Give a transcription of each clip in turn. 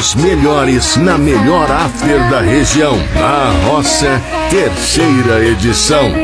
os melhores na melhor after da região. Na Roça, terceira edição.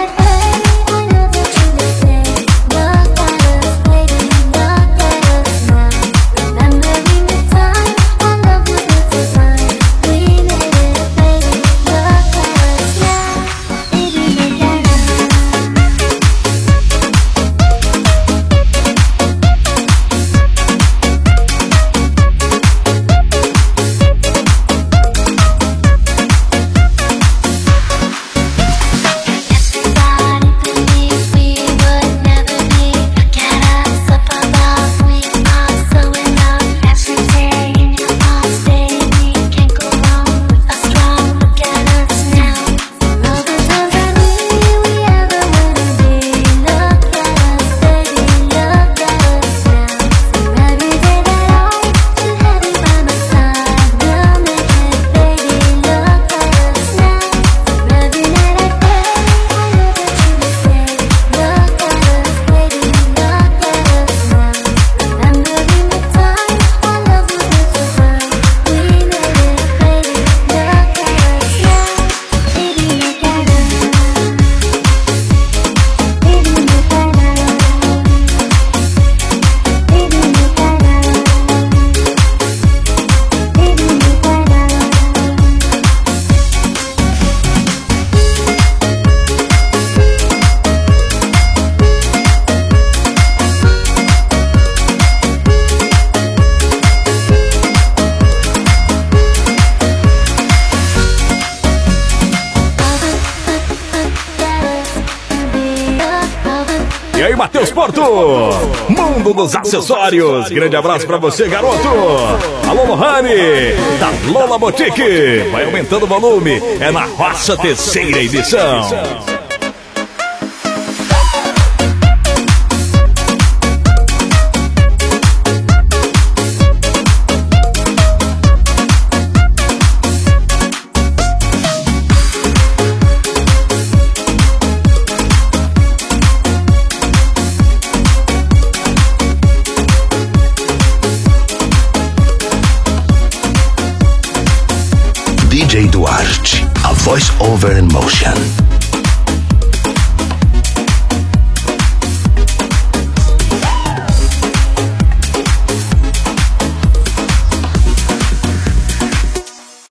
E aí, Matheus Porto, mundo dos acessórios. Grande abraço pra você, garoto. Alô, Lohane, da Lola Boutique. Vai aumentando o volume, é na Roça, terceira edição. DJ Duarte, a voice over in motion.